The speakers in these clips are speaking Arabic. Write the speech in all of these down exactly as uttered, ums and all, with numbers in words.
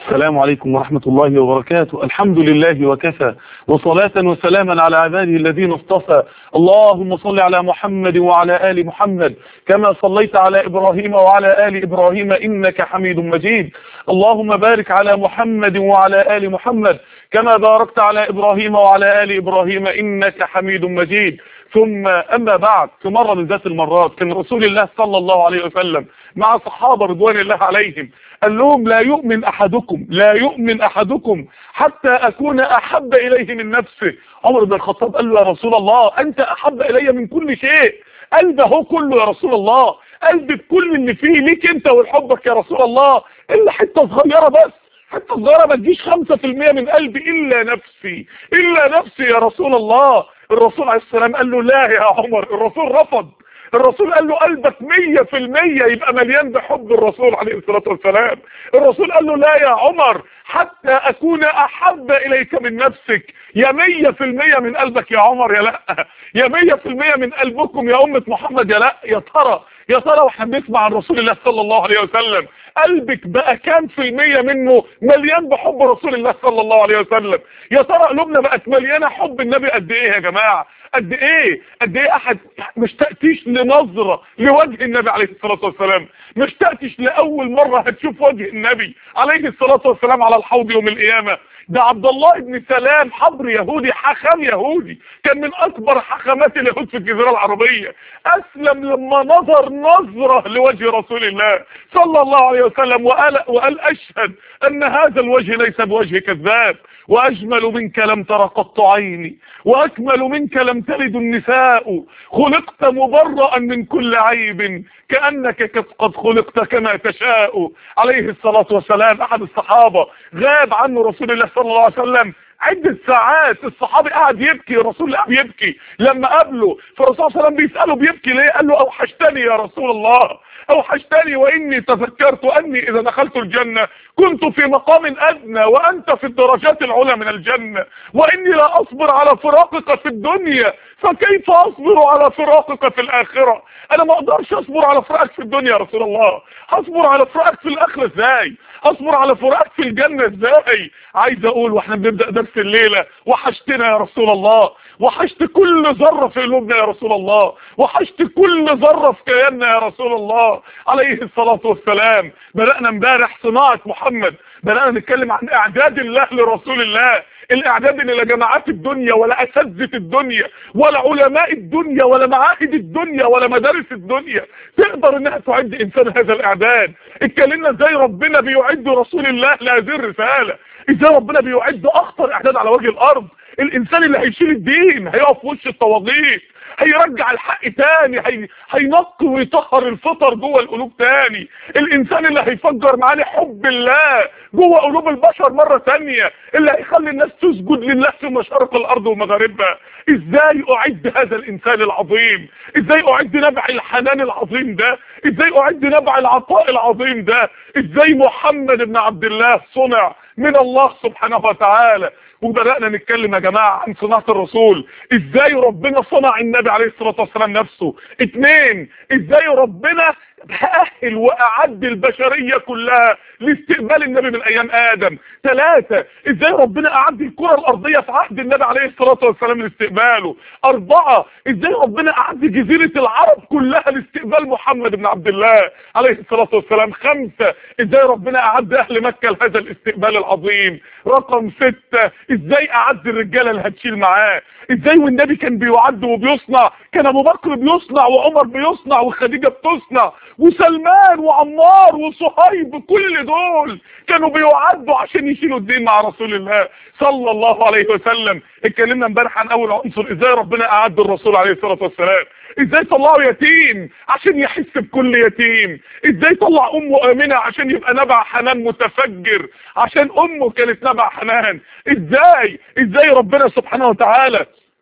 السلام عليكم ورحمة الله وبركاته. الحمد لله وكفى، وصلاة وسلاما على عباده الذين اصطفى. اللهم صل على محمد وعلى آل محمد كما صليت على إبراهيم وعلى آل إبراهيم إنك حميد مجيد. اللهم بارك على محمد وعلى آل محمد كما باركت على إبراهيم وعلى آل إبراهيم إنك حميد مجيد. ثم أما بعد، في مرة من ذات المرات كان رسول الله صلى الله عليه وسلم مع صحابة رضوان الله عليهم، قال لهم: لا يؤمن أحدكم لا يؤمن أحدكم حتى أكون أحب إليه من نفسه. عمر بن الخطاب قال له: يا رسول الله، أنت أحب إلي من كل شيء. قلبه هو كله يا رسول الله، قلبي بكل اللي فيه ليك أنت ولحبك يا رسول الله، إلا حتة صغيرة بس، حتى صغيرة ما تجيش خمسة في المية من قلبي، إلا نفسي إلا نفسي يا رسول الله. الرسول عليه السلام قال له: لا يا عمر. الرسول رفض. الرسول قال له: قلبك مية في المية يبقى مليان بحب الرسول عليه الصلاة والسلام. الرسول قال له: لا يا عمر، حتى أكون أحب إليك من نفسك. يا مية في المية من قلبك يا عمر يا لا، يا مية في المية من قلبكم يا أمة محمد يا لا. يا ترى يا ترى واحنا بنسمع عن رسول الله صلى الله عليه وسلم، قلبك بقى كام في المية منه مليان بحب رسول الله صلى الله عليه وسلم؟ يا ترى قلوبنا بقت مليانة حب النبي قد ايه يا جماعة؟ قد ايه قد ايه احد مش تأتيش لنظرة لوجه النبي عليه الصلاة والسلام، مش تأتيش لأول مرة هتشوف وجه النبي عليه الصلاة والسلام على الحوض يوم القيامة. ده عبد الله بن سلام، حبر يهودي، حاخام يهودي، كان من اكبر حاخامات اليهود في الجزيرة العربية، اسلم لما نظر نظرة لوجه رسول الله صلى الله عليه وسلم وقال, وقال اشهد ان هذا الوجه ليس بوجه كذاب، واجمل منك لم تر قط عيني، واكمل منك لم تلد النساء، خلقت مبرأ من كل عيب، كأنك قد خلقت كما تشاء. عليه الصلاة والسلام احد الصحابة غاب عنه رسول الله صلى الله عليه وسلم عدة ساعات، الصحابي قاعد يبكي، الرسول قاعد يبكي لما قابله، فالرسول صلى الله عليه وسلم بيسأله بيبكي ليه؟ قال له: اوحشتني يا رسول الله، اوحشتني، واني تذكرت اني اذا دخلت الجنة كنت في مقام ادنى وانت في الدرجات العلى من الجنة، واني لا اصبر على فراقك في الدنيا، فكيف اصبر على فراقك في الاخرة؟ انا ما اقدرش اصبر على فراقك في الدنيا يا رسول الله، هصبر على فراقك في الاخرة ازاي؟ اصبر على فراقك في الجنة ازاي؟ عايز اقول واحنا بنبدأ درس الليلة: وحشتنا يا رسول الله، وحشت كل ذرة في قلوبنا يا رسول الله، وحشت كل ذرة في كياننا يا رسول الله عليه الصلاة والسلام. بدأنا امبارح صناعة محمد، بدأنا نتكلم عن اعداد الله لرسول الله، الاعداد اللي لا جماعات الدنيا ولا اساتذة الدنيا ولا علماء الدنيا ولا معاهد الدنيا ولا مدارس الدنيا تقدر انها تعد انسان هذا الاعداد. اتكلمنا ازاي ربنا بيعد رسول الله لهذه الرسالة، ازاي ربنا بيعد اخطر اعداد على وجه الارض، الانسان اللي هيشيل الدين، هيقف في وش الطواغيت، هيرجع الحق تاني، هي... هينقي ويطهر الفطر جوه القلوب تاني، الانسان اللي هيفجر معاني حب الله جوه قلوب البشر مرة تانية، اللي هيخلي الناس تسجد لله في مشارق الارض ومغاربها. ازاي اعد هذا الانسان العظيم؟ ازاي اعد نبع الحنان العظيم ده؟ ازاي اعد نبع العطاء العظيم ده؟ ازاي محمد بن عبد الله صنع من الله سبحانه وتعالى؟ وبدأنا نتكلم يا جماعة عن صناعة الرسول، ازاي ربنا صنع النبي عليه الصلاة والسلام نفسه. اتنين، ازاي ربنا تأهل وأعد البشرية كلها لاستقبال النبي من أيام آدم. ثلاثة، ازاي ربنا أعد الكرة الأرضية في عهد النبي عليه الصلاة والسلام لاستقباله. أربعة، ازاي ربنا أعد جزيرة العرب كلها لاستقبال محمد بن عبد الله عليه الصلاة والسلام. خمسة، ازاي ربنا أعد أهل مكة لهذا الاستقبال العظيم. رقم ستة، ازاي أعد الرجالة اللي هتشيل معاه. ازاي والنبي كان بيعد وبيصنع، كان أبو بكر بيصنع وعمر بيصنع وخديجة بتصنع وسلمان وعمار وصهيب، كل دول كانوا بيعدوا عشان يشيلوا الدين مع رسول الله صلى الله عليه وسلم. اتكلمنا امبارح عن اول عنصر، ازاي ربنا اعد الرسول عليه الصلاة والسلام، ازاي طلعوا يتيم عشان يحس بكل يتيم، ازاي طلع امه امنة عشان يبقى نبع حنان متفجر عشان امه كانت نبع حنان، ازاي ازاي ربنا سبحانه وتعالى،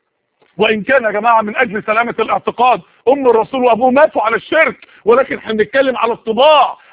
وان كان يا جماعة من اجل سلامة الاعتقاد ام الرسول وابوه ماتوا على الشرك، ولكن احنا بنتكلم على الطباع،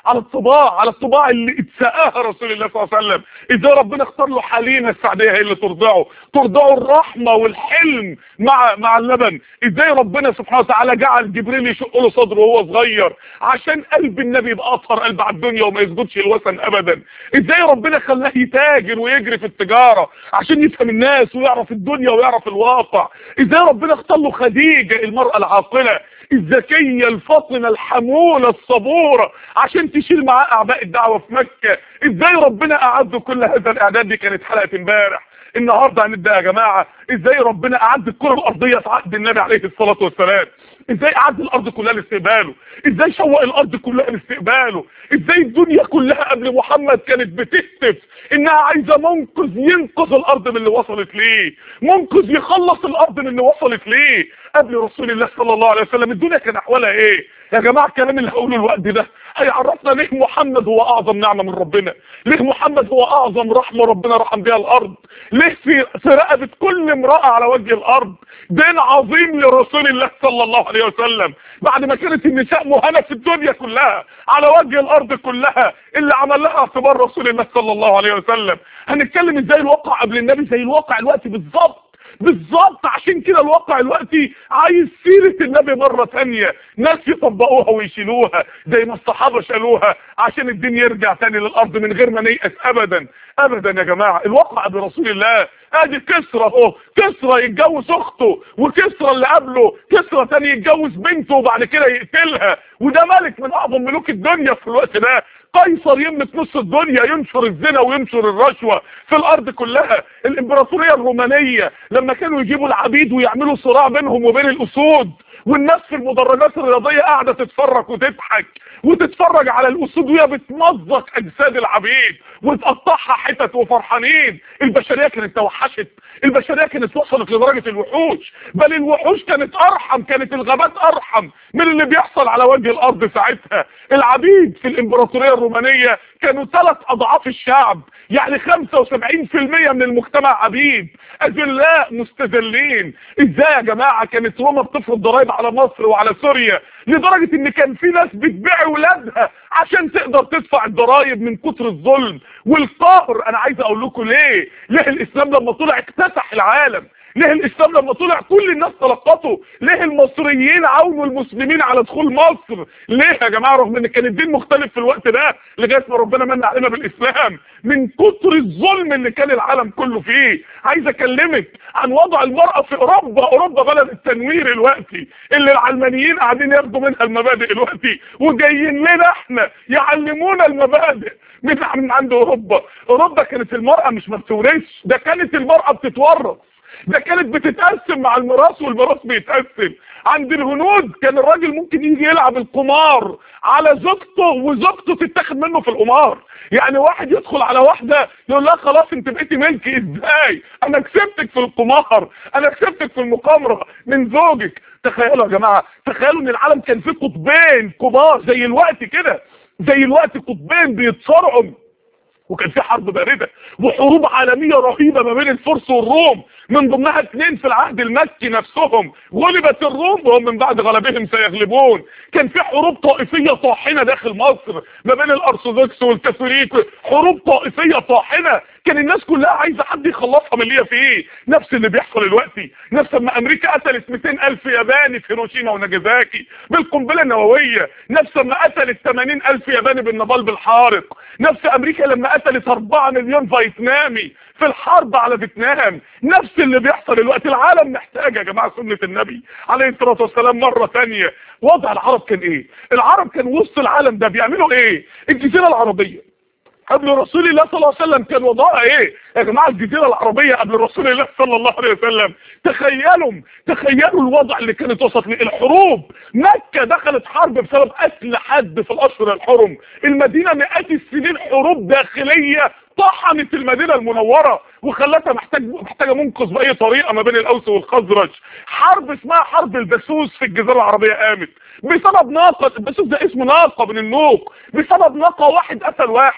على الطباع على الطباع اللي اتسقاها رسول الله صلى الله عليه وسلم. ازاي ربنا اختار له حليمه السعديه هي اللي ترضعه ترضعه الرحمه والحلم مع مع اللبن. ازاي ربنا سبحانه وتعالى جعل جبريل يشق له صدره وهو صغير عشان قلب النبي يبقى اطهر قلب على الدنيا وما يسجدش الوثن ابدا. ازاي ربنا خلاه يتاجر ويجري في التجاره عشان يفهم الناس ويعرف الدنيا ويعرف الواقع. ازاي ربنا اختار له خديجه المراه العاقله الذكيه الفاطنه الحموله الصبوره عشان تشيل معاه اعباء الدعوه في مكه. ازاي ربنا اعد كل هذا الاعداد؟ دي كانت حلقه امبارح. النهارده هنبدا يا جماعه ازاي ربنا اعد الكره الارضيه في عهد النبي عليه الصلاه والسلام. ازاي اعد الارض كلها لاستقباله، ازاي شوق الارض كلها لاستقباله، ازاي الدنيا كلها قبل محمد كانت بتهتف انها عايزه منقذ ينقذ الارض من اللي وصلت ليه، منقذ يخلص الارض من اللي وصلت ليه. قبل رسول الله صلى الله عليه وسلم الدنيا كان احوالها ايه يا جماعه؟ الكلام اللي هقوله الوقت ده هيعرفنا ليه محمد هو اعظم نعمه من ربنا، ليه محمد هو اعظم رحمه ربنا رحم بها الارض، ليه في في رقبه كل امراه على وجه الارض دين عظيم لرسول الله صلى الله عليه وسلم. بعد ما كانت النساء مهانه في الدنيا كلها على وجه الارض كلها، اللي عمل لها اعتبار رسول الله صلى الله عليه وسلم. هنتكلم ازاي الواقع قبل النبي زي الواقع الوقت بالظبط بالظبط. عشان كده الواقع دلوقتي عايز سيرة النبي مرة تانية، ناس يطبقوها ويشيلوها زي ما الصحابة شالوها عشان الدين يرجع تاني للأرض من غير ما نيأس أبدا أبدا. يا جماعة الواقع قبل رسول الله ادي كسرى اهو، كسرى يتجوز اخته، وكسرى اللي قبله كسرى تاني يتجوز بنته وبعد كده يقتلها، وده ملك من اعظم ملوك الدنيا في الوقت ده. قيصر يملك نص الدنيا، ينشر الزنا وينشر الرشوه في الارض كلها. الامبراطوريه الرومانيه لما كانوا يجيبوا العبيد ويعملوا صراع بينهم وبين الاسود، والناس في المدرجات الرياضيه قاعده تتفرج وتضحك وتتفرج على الاسود وهي بتمزق اجساد العبيد وتقطعها حتت وفرحانين. البشريه كانت توحشت، البشريه كانت وصلت لدرجه الوحوش، بل الوحوش كانت ارحم، كانت الغابات ارحم من اللي بيحصل على وجه الارض ساعتها. العبيد في الامبراطوريه الرومانيه كانوا ثلاث اضعاف الشعب، يعني خمسة وسبعين في المية من المجتمع عبيد اذلاء مستذلين. ازاي يا جماعه كانت روما بتفرض ضرائب على مصر وعلى سوريا لدرجه ان كان في ناس بتبيع ولادها عشان تقدر تدفع الضرائب من كتر الظلم والقهر. انا عايز اقول لكم ليه ليه الاسلام لما طلع اكتسح العالم، ليه الاسلام لما طلع كل الناس تلقته، ليه المصريين عاونوا المسلمين على دخول مصر. ليه يا جماعه رغم ان كان الدين مختلف في الوقت ده لغايه ما ربنا من علينا بالاسلام؟ من كتر الظلم اللي كان العالم كله فيه. عايز اكلمك عن وضع المراه في اوروبا. اوروبا بلد التنوير الوقتي اللي العلمانيين قاعدين ياخدوا منها المبادئ الوقتي وجايين لنا احنا يعلمونا المبادئ من من عند اوروبا. اوروبا كانت المراه مش ما بتورثش، ده كانت المراه بتتورث، ده كانت بتتقسم مع الميراث والميراث بيتقسم. عند الهنود كان الراجل ممكن يجي يلعب القمار على زوجته وزوجته تتاخد منه في القمار. يعني واحد يدخل على واحده يقول لها خلاص انت بقيتي ملكي. ازاي؟ انا كسبتك في القمار، انا كسبتك في المقامره من زوجك. تخيلوا يا جماعه، تخيلوا ان العالم كان فيه قطبين كبار زي الوقت كده، زي الوقت قطبين بيتصارعوا، وكان في حرب باردة وحروب عالمية رهيبة ما بين الفرس والروم، من ضمنها اثنين في العهد المكي نفسهم غلبت الروم وهم من بعد غلبهم سيغلبون. كان في حروب طائفية طاحنة داخل مصر ما بين الارثوذكس والكاثوليك، حروب طائفية طاحنة كان الناس كلها عايزة حد يخلصها من اللي هي فيه. نفس اللي بيحصل دلوقتي، نفس ما امريكا قتلت مئتين الف ياباني في هيروشيما وناجازاكي بالقنبلة النووية، نفس ما قتلت ثمانين الف ياباني بالنابال بالحارق، نفس امريكا لما قتلت أربعة مليون فيتنامي في الحرب على فيتنام. نفس اللي بيحصل دلوقتي. العالم محتاج يا جماعه سنه النبي عليه الصلاه والسلام مره ثانيه. وضع العرب كان ايه؟ العرب كان وسط العالم ده بيعملوا ايه؟ الجزيره العربيه قبل رسول الله صلى الله عليه وسلم كان وضعها ايه يا جماعه؟ الجزيره العربيه قبل رسول الله صلى الله عليه وسلم تخيلوا تخيلوا الوضع اللي كانت وصلت له. الحروب، مكه دخلت حرب بسبب قتل حد في الاشهر الحرم، المدينه مئات السنين حروب داخليه طحنت المدينه المنوره وخلتها محتاج محتاجه منقذ باي طريقه ما بين الاوس والخزرج. حرب اسمها حرب البسوس في الجزيره العربيه قامت بسبب ناقه. البسوس ده اسمه ناقه من النوق، بسبب ناقه واحد قتل واحد.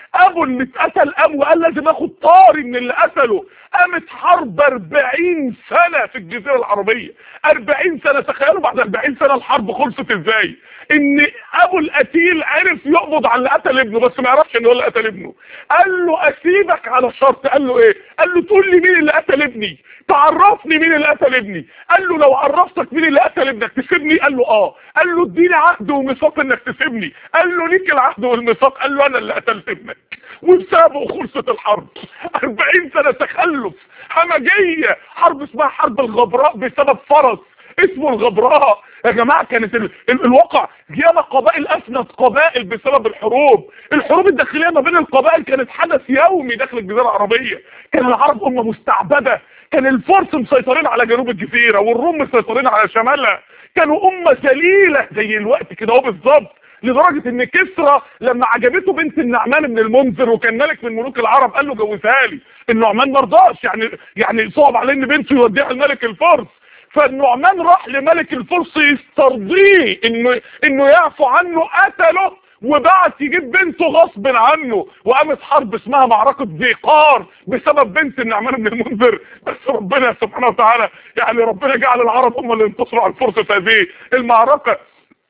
ابو اللي اتقتل قام وقال لازم اخد طاري من اللي قتله. قامت حرب أربعين سنة في الجزيرة العربية، أربعين سنة. تخيلوا بعد أربعين سنة الحرب خلصت ازاي؟ ان ابو القتيل عرف يقبض على اللي قتل ابنه، بس ما يعرفش ان هو اللي قتل ابنه. قال له اسيبك على شرط. قال له ايه؟ قال له تقول لي مين اللي قتل ابني، تعرفني مين اللي قتل ابني. قال له لو عرفتك مين اللي قتل ابنك تسيبني؟ قال له اه. قال له اديني عهد وميثاق انك تسيبني. قال له ليك العهد والميثاق. قال له انا اللي قتلت ابنك، وبسببه خلصت الحرب. أربعين سنة تخلف، همجية، حرب اسمها حرب الغبراء بسبب فرس اسمه الغبراء. يا جماعة كانت ال... ال... الواقع ياما قبائل افنت قبائل بسبب الحروب. الحروب الداخلية ما بين القبائل كانت حدث يومي داخل الجزيرة العربية. كان العرب امة مستعبدة، كان الفرس مسيطرين على جنوب الجزيرة والروم مسيطرين على شمالها. كانوا امة ذليلة زي الوقت كده اهو بالظبط، لدرجة ان كسرى لما عجبته بنت النعمان بن المنذر وكان ملك من ملوك العرب قال له جوزها لي. النعمان ما رضاش، يعني يعني صعب عليه ان بنته يوديها لملك الفرس. فالنعمان راح لملك الفرس يسترضيه انه انه يعفو عنه، قتله وبعت يجيب بنته غصب عنه. وقامت حرب اسمها معركة ذي قار بسبب بنت النعمان بن المنذر. بس ربنا سبحانه وتعالى يعني ربنا جعل العرب هم اللي انتصروا على الفرس في هذه المعركة.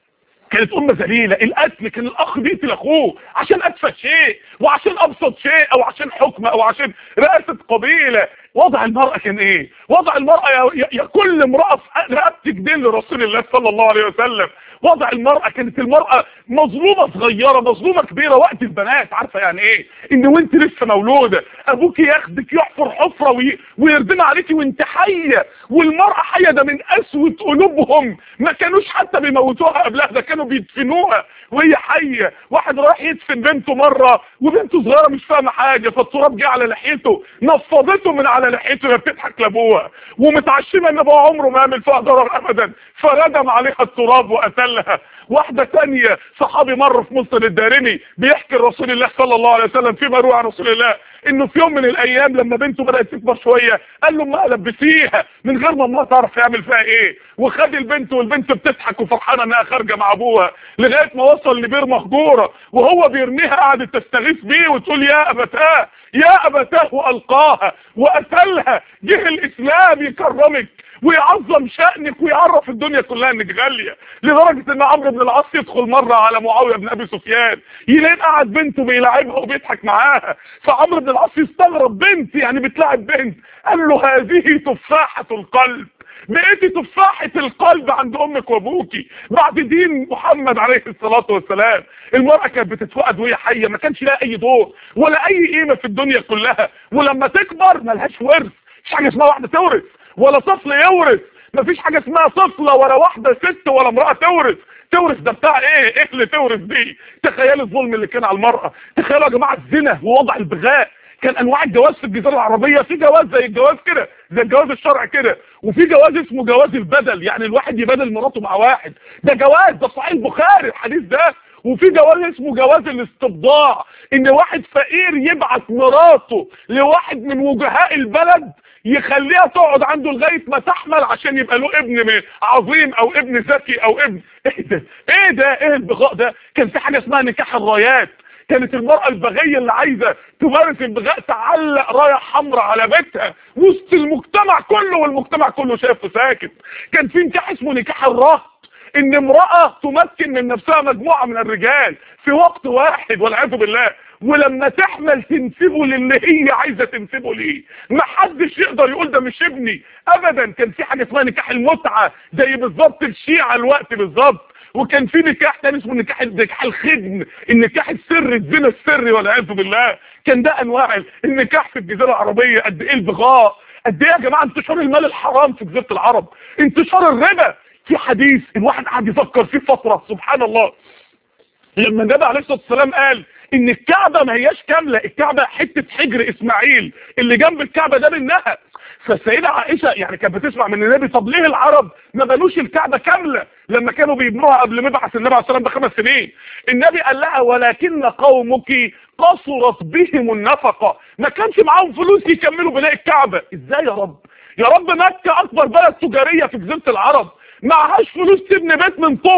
كانت امه ذليله. القتل كان الاخ بيقتل اخوه عشان اتفه شيء وعشان ابسط شيء او عشان حكم او عشان رئاسه قبيله. وضع المراه كان ايه؟ وضع المراه يا, يا كل امراه في رقبتك دين لرسول الله صلى الله عليه وسلم. وضع المراه كانت المراه مظلومه صغيره مظلومه كبيره. وقت البنات عارفه يعني ايه؟ ان وانت لسه مولوده ابوك ياخدك يحفر حفره وي... ويردم عليكي وانت حيه، والمراه حيه. ده من اسود قلوبهم، ما كانوش حتى بيموتوها قبلها، ده كانوا بيدفنوها وهي حيه. واحد راح يدفن بنته مره وبنته صغيره مش فاهمه حاجه، فالتراب جه على لحيته نفضته من على لحيته. هي بتضحك لابوها ومتعشمه ان ابوها عمره ما يعمل فيها ضرر ابدا، فردم عليها التراب وقتلها. واحده ثانيه صحابي مر في مسند الدارمي بيحكي رسول الله صلى الله عليه وسلم فيما روى عن رسول الله انه في يوم من الايام لما بنته بدات تكبر شويه قال له ما لبسيها من غير ما امها تعرف يعمل فيها ايه. وخد البنت والبنت بتضحك وفرحانه انها خارجه مع ابوها، لغايه ما وصل لبير مهجوره وهو بيرميها قعدت تستغيث بيه وتقول يا ابتاه يا ابتاه، والقاها وقتلها. جه الاسلام يكرمك ويعظم شأنك ويعرف الدنيا كلها انك غالية، لدرجة ان عمرو بن العاص يدخل مرة على معاوية بن ابي سفيان يلاقي قاعد بنته بيلاعبها وبيضحك معاها. فعمرو بن العاص يستغرب، بنت يعني بتلاعب بنت؟ قال له هذه تفاحة القلب، بقيتي تفاحة القلب عند امك وابوكي بعد دين محمد عليه الصلاة والسلام. المرأة كانت بتتفقد وهي حية، ما كانش لها اي دور ولا اي قيمة في الدنيا كلها، ولما تكبر ملهاش ورث. مش حاجة اسمها واحدة تورث ولا طفل يورث، مفيش حاجة اسمها طفلة ولا واحدة ست ولا امرأة تورث. تورث ده بتاع ايه؟ ايه اللي تورث دي؟ تخيل الظلم اللي كان على المرأة. تخيلوا يا جماعة الزنا ووضع البغاء. كان انواع الجواز في الجزيرة العربية، في جواز زي الجواز كده زي الجواز الشرعي كده، وفي جواز اسمه جواز البدل، يعني الواحد يبادل مراته مع واحد، ده جواز، ده صحيح البخاري الحديث ده. وفي جواز اسمه جواز الاستبضاع، ان واحد فقير يبعت مراته لواحد من وجهاء البلد يخليها تقعد عنده لغايه ما تحمل عشان يبقى له ابن عظيم او ابن ذكي او ابن ايه ده ايه ده ايه البغاء ده. كان في حاجه اسمها نكاح الرايات، كانت المرأة البغية اللي عايزة تمارس البغاء تعلق راية حمراء على بيتها وسط المجتمع كله، والمجتمع كله شايف ساكت. كان في نكاح اسمه نكاح الرهط، ان امرأة تمكن من نفسها مجموعة من الرجال في وقت واحد والعياذ بالله، ولما تحمل تنسبه للي هي عايزة تنسبه ليه. محدش يقدر يقول ده مش ابني ابدا. كان في حاجة اسمها نكاح المتعة زي بالظبط الشيعة الوقت بالظبط. وكان في نكاح تاني اسمه نكاح نكاح الخدم، النكاح السري، الزنا السري والعياذ بالله. كان ده انواع النكاح في الجزيرة العربية. قد ايه البغاء، قد ايه يا جماعة انتشار المال الحرام في جزيرة العرب، انتشار الربا. في حديث الواحد قاعد يفكر فيه فترة سبحان الله، لما النبي عليه الصلاة والسلام قال ان الكعبة ما هياش كاملة، الكعبة حتة حجر اسماعيل اللي جنب الكعبة ده منها. فالسيدة عائشة يعني كانت بتسمع من النبي طب ليه العرب ما بنوش الكعبة كاملة لما كانوا بيبنوها قبل ما يبعث النبي عليه الصلاة والسلام بخمس سنين؟ النبي قال لها ولكن قومك قصرت بهم النفقة، ما كانش معاهم فلوس يكملوا بناء الكعبة. ازاي يا رب؟ يا رب مكة اكبر بلد تجارية في جزيرة العرب معهاش فلوس تبني بيت من طوب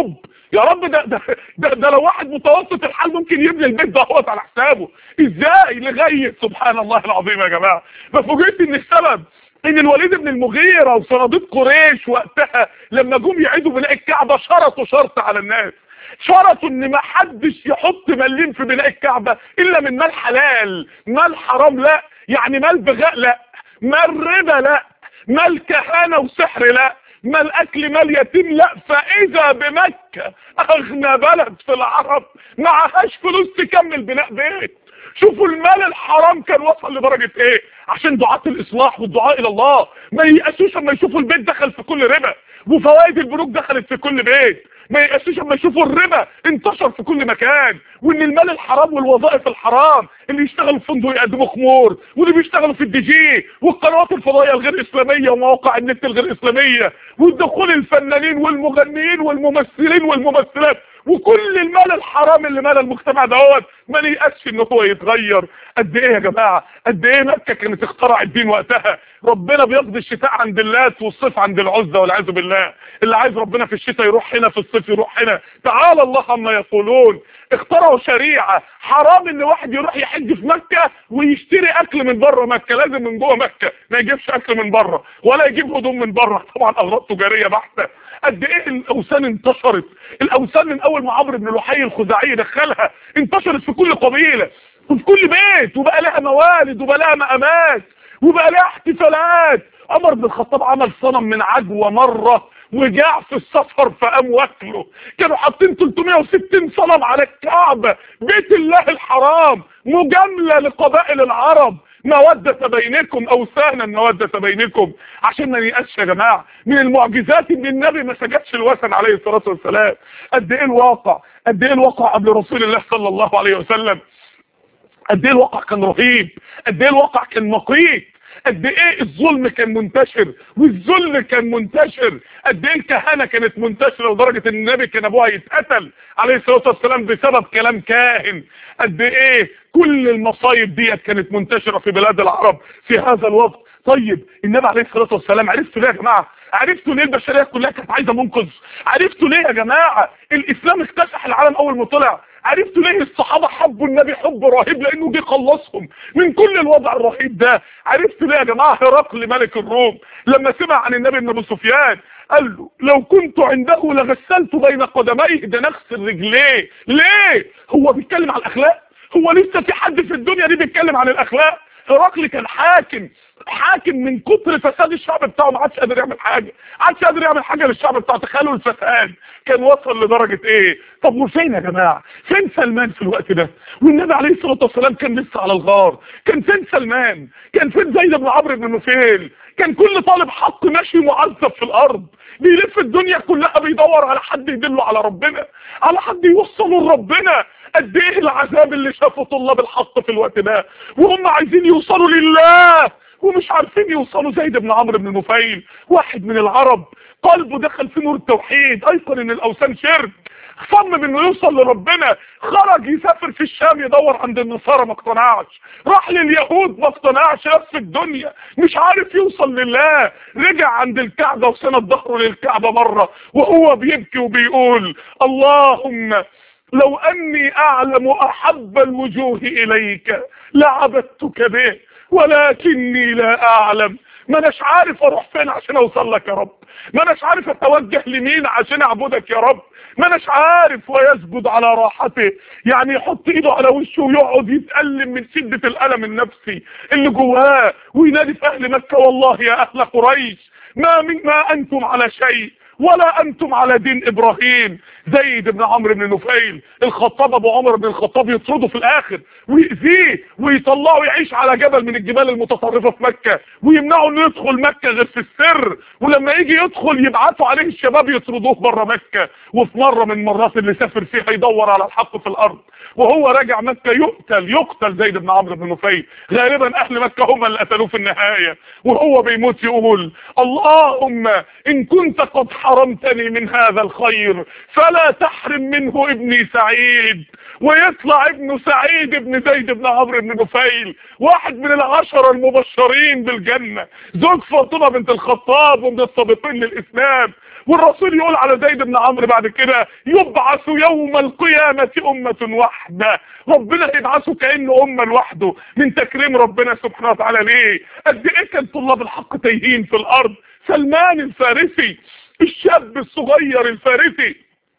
يا رب ده ده ده, ده لو واحد متوسط الحال ممكن يبني البيت ده هو على حسابه، ازاي لغايه سبحان الله العظيم يا جماعه. ففوجئت ان السبب ان الوليد بن المغيرة وصناديد قريش وقتها لما جم يعيدوا بناء الكعبة شرطوا شرط على الناس، شرطوا ان ما حدش يحط مليم في بناء الكعبة الا من مال حلال، مال حرام لا، يعني مال بغاء لا، مال ربا لا، مال كهانة وسحر لا، مال اكل مال يتيم لا. فاذا بمكة اغنى بلد في العرب معهاش فلوس تكمل بناء بيت. شوفوا المال الحرام كان وصل لدرجة ايه، عشان دعاة الاصلاح والدعاء الى الله ما ييأسوش اما يشوفوا البيت دخل في كل ربا وفوائد البنوك دخلت في كل بيت، ما ييأسوش اما يشوفوا الربا انتشر في كل مكان، وان المال الحرام والوظائف الحرام اللي يشتغلوا في فندق يقدموا خمور، واللي بيشتغلوا في الدي جي والقنوات الفضائيه الغير اسلاميه ومواقع النت الغير اسلاميه، والدخول الفنانين والمغنيين والممثلين والممثلات، وكل المال الحرام اللي مال المجتمع دوت ما نيأسش ان هو يتغير. قد ايه يا جماعه، قد ايه مكه كانت اخترع الدين وقتها. ربنا بيقضي الشتاء عند اللات والصيف عند العزى والعياذ بالله، اللي عايز ربنا في الشتاء يروح هنا، في الصيف يروح هنا، تعالى الله عما يقولون. اخترعوا شريعه حرام ان واحد يروح يحج في مكه ويشتري اكل من بره مكه، لازم من جوه مكه، ما يجيبش اكل من بره ولا يجيب هدوم من بره، طبعا اغراض تجاريه بحته. قد ايه الاوثان انتشرت، الاوثان من اول ما عمرو بن لحي الخزاعي دخلها انتشرت في كل قبيله وفي كل بيت، وبقى لها موالد وبقى لها مقامات وبقى لها احتفالات. عمر بن الخطاب عمل صنم من عجوه مره وجاع في السفر فقام واكله، كانوا حاطين ثلاثمائة وستين صنم على الكعبه بيت الله الحرام، مجامله لقبائل العرب، مودة بينكم، اوثانا مودة بينكم، عشان ما نيأسش يا جماعه. من المعجزات ان النبي ما سجدش الوثن عليه الصلاه والسلام. قد ايه الواقع، قد ايه الواقع قبل رسول الله صلى الله عليه وسلم، قد ايه الواقع كان رهيب، قد ايه الواقع كان مقيت، قد ايه الظلم كان منتشر والذل كان منتشر، قد ايه الكهنه كانت منتشره لدرجه ان النبي كان ابوها يتقتل عليه الصلاه والسلام بسبب كلام كاهن، قد ايه كل المصايب ديت كانت منتشره في بلاد العرب في هذا الوقت. طيب النبي عليه الصلاه والسلام عرفتوا ليه يا جماعه؟ عرفتوا ليه البشريه كلها كانت عايزه منقذ؟ عرفتوا ليه يا جماعه الاسلام اكتسح العالم اول ما طلع؟ عرفتوا ليه الصحابه حبوا النبي حب رهيب؟ لانه جه خلصهم من كل الوضع الرهيب ده. عرفتوا ليه يا جماعه هرقل ملك الروم لما سمع عن النبي بن ابو سفيان قال له لو كنت عنده لغسلت بين قدميه، ده نغسل رجليه؟ ليه؟ هو بيتكلم عن الاخلاق؟ هو لسه في حد في الدنيا دي بيتكلم عن الاخلاق؟ هرقل كان حاكم، حاكم من كتر فساد الشعب بتاعه ما عادش قادر يعمل حاجه، ما عادش قادر يعمل حاجه للشعب بتاعه. تخيلوا الفساد كان وصل لدرجه ايه. طب وفين يا جماعه؟ فين سلمان في الوقت ده؟ والنبي عليه الصلاه والسلام كان لسه على الغار، كان فين سلمان؟ كان فين زيد بن عمرو بن نفيل؟ كان كل طالب حق ماشي معذب في الارض بيلف الدنيا كلها بيدور على حد يدله على ربنا، على حد يوصله لربنا. قد ايه العذاب اللي شافه طلاب الحق في الوقت ده وهم عايزين يوصلوا لله ومش عارفين يوصلوا. زيد بن عمرو بن نفيل واحد من العرب قلبه دخل في نور التوحيد، ايقن ان الاوثان شرك، صمم انه يوصل لربنا، خرج يسافر في الشام يدور عند النصارى ما اقتنعش، راح لليهود ما اقتنعش، لف الدنيا مش عارف يوصل لله، رجع عند الكعبه وسند ظهره للكعبه مره وهو بيبكي وبيقول اللهم لو اني اعلم احب الوجوه اليك لعبدتك به ولكني لا اعلم. ما اناش عارف اروح فين عشان اوصل لك يا رب، ما اناش عارف اتوجه لمين عشان اعبدك يا رب، ما اناش عارف. ويسجد على راحته، يعني يحط ايده على وشه ويقعد يتألم من شدة الألم النفسي اللي جواه وينادي في اهل مكة والله يا اهل قريش ما من ما انتم على شيء ولا انتم على دين ابراهيم. زيد بن عمرو بن نفيل الخطاب ابو عمر بن الخطاب يطرده في الاخر ويأذيه ويطلعه يعيش على جبل من الجبال المتطرفه في مكه ويمنعه انه يدخل مكه غير في السر، ولما يجي يدخل يبعثوا عليه الشباب يطردوه بره مكه. وفي مره من المرات اللي سافر فيها يدور على الحق في الارض وهو راجع مكه يقتل يقتل زيد بن عمرو بن نفيل، غالبا اهل مكه هم اللي قتلوه في النهايه. وهو بيموت يقول اللهم ان كنت قد حرمتني من هذا الخير فلا تحرم منه ابني سعيد. ويطلع ابن سعيد ابن زيد بن عمرو بن نفيل واحد من العشرة المبشرين بالجنة، زوج فاطمة بنت الخطاب ومن السابقين للإسلام، والرسول يقول على زيد بن عمرو بعد كده يبعث يوم القيامة أمة واحدة. ربنا يبعثه كأنه أمة لوحده من تكريم ربنا سبحانه وتعالى. ليه؟ قد ايه كان طلاب الحق تايهين في الأرض. سلمان الفارسي الشاب الصغير الفارسي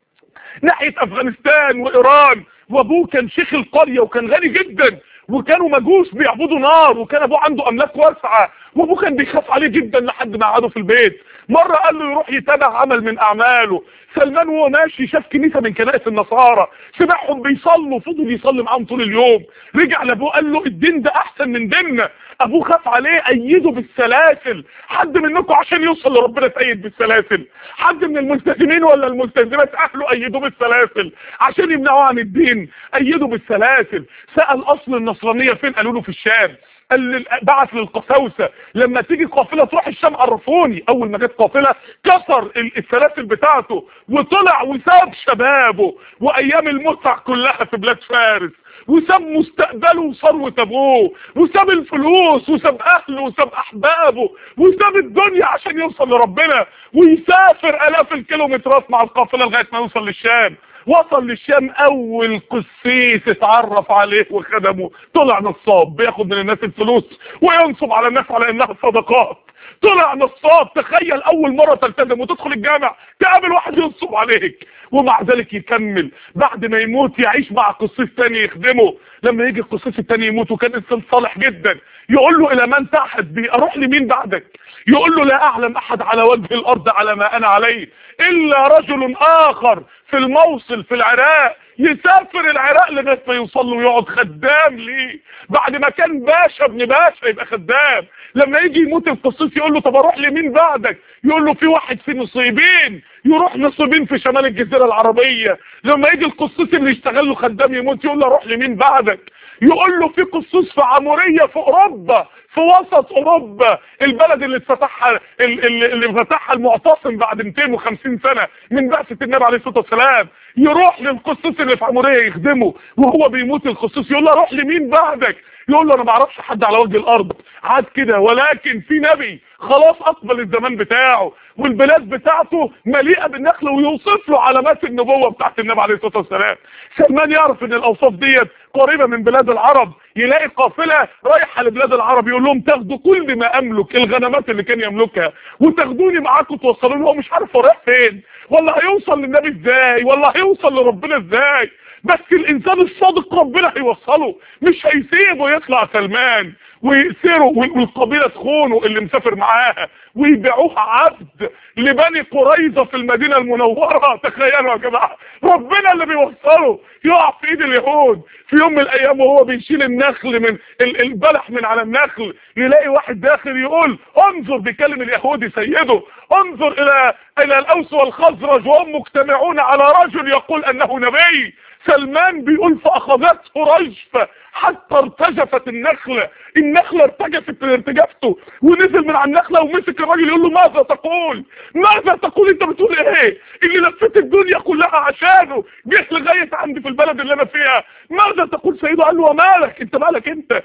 ناحية أفغانستان وإيران، وأبوه كان شيخ القرية وكان غني جدا، وكانوا مجوس بيعبدوا نار، وكان ابوه عنده املاك واسعه، وابوه كان بيخاف عليه جدا لحد ما قعده في البيت. مره قال له يروح يتابع عمل من اعماله. سلمان وهو ماشي شاف كنيسه من كنائس النصارى، سمعهم بيصلوا، فضل يصلي معاهم طول اليوم. رجع لابوه قال له الدين ده احسن من ديننا. ابوه خاف عليه، ايده بالسلاسل. حد منكم عشان يوصل لربنا تأيد بالسلاسل؟ حد من الملتزمين ولا الملتزمات اهله ايدوا بالسلاسل عشان يمنعوه عن الدين؟ ايدوا بالسلاسل. سأل اصل النصرانيه فين؟ قالوا له في الشام. قال بعث للقساوسه لما تيجي قافله تروح الشام عرفوني. اول ما جت قافله كسر السلاسل بتاعته وطلع وساب شبابه وايام المتع كلها في بلاد فارس، وساب مستقبله وثروه ابوه، وساب الفلوس، وساب اهله، وساب احبابه، وساب الدنيا عشان يوصل لربنا، ويسافر الاف الكيلومترات مع القافله لغايه ما يوصل للشام. وصل للشام، اول قسيس اتعرف عليه وخدمه طلع نصاب بياخد من الناس الفلوس وينصب على الناس على انها صدقات. طلع نصاب. تخيل اول مره تلتزم وتدخل الجامع تقابل واحد ينصب عليك، ومع ذلك يكمل بعد ما يموت يعيش مع قسيس تاني يخدمه. لما يجي القسيس التاني يموت وكان انسان صالح جدا، يقول له الى من تعهد بي؟ اروح لمين بعدك؟ يقول له لا اعلم احد على وجه الارض على ما انا عليه الا رجل اخر في الموصل في العراق. يسافر العراق لغايه ما يوصل له ويقعد خدام ليه. بعد ما كان باشا ابن باشا يبقى خدام. لما يجي يموت القسيس يقول له طب اروح لمين بعدك؟ يقول له في واحد في نصيبين، يروح نصيبين في شمال الجزيره العربيه. لما يجي القسيس اللي يشتغل له خدام يموت يقول له اروح لمين بعدك؟ يقول له في قسيس في عموريه في اوروبا، في وسط اوروبا، البلد اللي اتفتحها اللي, اللي فتحها المعتصم بعد مئتين وخمسين سنه من بعثه النبي عليه الصلاه والسلام. يروح للقسيس اللي في عموريه يخدمه، وهو بيموت القسيس يقول له اروح لمين بعدك؟ يقول له انا ما اعرفش حد على وجه الارض عاد كده، ولكن في نبي خلاص اقبل الزمان بتاعه والبلاد بتاعته مليئه بالنخل، ويوصف له علامات النبوه بتاعت النبي عليه الصلاه والسلام. سلمان يعرف ان الاوصاف ديت قريبه من بلاد العرب، يلاقي قافله رايحه لبلاد العرب يقول لهم تاخدوا كل ما املك، الغنمات اللي كان يملكها، وتاخدوني معاكم توصلوني. هو مش عارف هو رايح فين، ولا هيوصل للنبي ازاي، ولا هيوصل لربنا ازاي، بس الانسان الصادق ربنا هيوصله، مش هيسيبه يطلع سلمان ويأسره والقبيله تخونه اللي مسافر معاها ويبيعوها عبد لبني قريظه في المدينه المنوره. تخيلوا يا جماعه، ربنا اللي بيوصله يقع في ايد اليهود. في يوم من الايام وهو بيشيل النخل من البلح من على النخل، يلاقي واحد داخل يقول انظر، بيكلم اليهودي سيده، انظر الى الى الاوس والخزرج وهم مجتمعون على رجل يقول انه نبي. سلمان بيقول فاخذته رجفه حتى ارتجفت النخله، النخله ارتجفت ارتجفته، ونزل من على النخله ومسك الراجل يقول له ماذا تقول؟ ماذا تقول؟ انت بتقول ايه؟ اللي لفت الدنيا كلها عشانه جه لغايه عندي في البلد اللي انا فيها، ماذا تقول؟ سيده قال له ومالك انت، مالك انت؟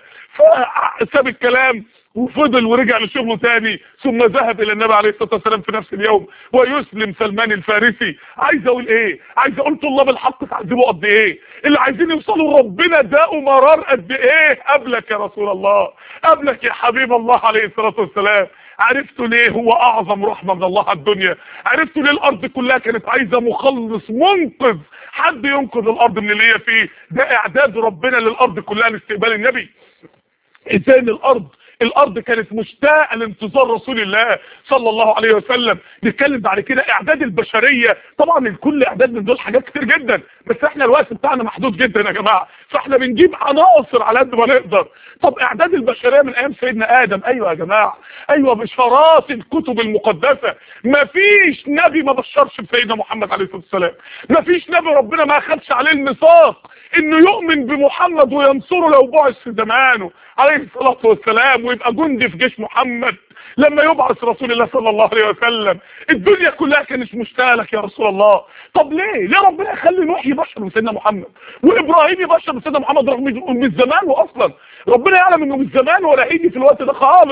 فساب الكلام وفضل ورجع لشغله تاني، ثم ذهب الى النبي عليه الصلاه والسلام في نفس اليوم ويسلم سلمان الفارسي. عايز اقول ايه؟ عايز اقول طلاب الحق تعذبوا قد ايه؟ اللي عايزين يوصلوا لربنا داقوا مرار قد ايه قبلك يا رسول الله، قبلك يا حبيب الله عليه الصلاه والسلام. عرفتوا ليه هو اعظم رحمه من الله على الدنيا؟ عرفتوا ليه الارض كلها كانت عايزه مخلص منقذ، حد ينقذ الارض من اللي هي فيه؟ ده اعداد ربنا للارض كلها لاستقبال النبي. ازاي الارض الارض كانت مشتاقه لانتظار رسول الله صلى الله عليه وسلم. نتكلم بعد كده اعداد البشريه، طبعا الكل اعداد من دول حاجات كتير جدا، بس احنا الوقت بتاعنا محدود جدا يا جماعه، فاحنا بنجيب عناصر على قد ما نقدر. طب اعداد البشريه من ايام سيدنا ادم، ايوه يا جماعه، ايوه بشارات الكتب المقدسه. مفيش نبي ما بشرش بسيدنا محمد عليه الصلاه والسلام، مفيش نبي ربنا ما اخدش عليه الميثاق انه يؤمن بمحمد وينصره لو بعث في زمانه عليه الصلاه والسلام ويبقى جندي في جيش محمد. لما يبعث رسول الله صلى الله عليه وسلم الدنيا كلها كانت مشتاقه لك يا رسول الله. طب ليه؟ ليه ربنا يخلي نوح يبشر بسيدنا محمد وابراهيم يبشر بسيدنا محمد رغم من زمانه اصلا؟ ربنا يعلم انه من زمان ولا هيجي في الوقت ده خالص.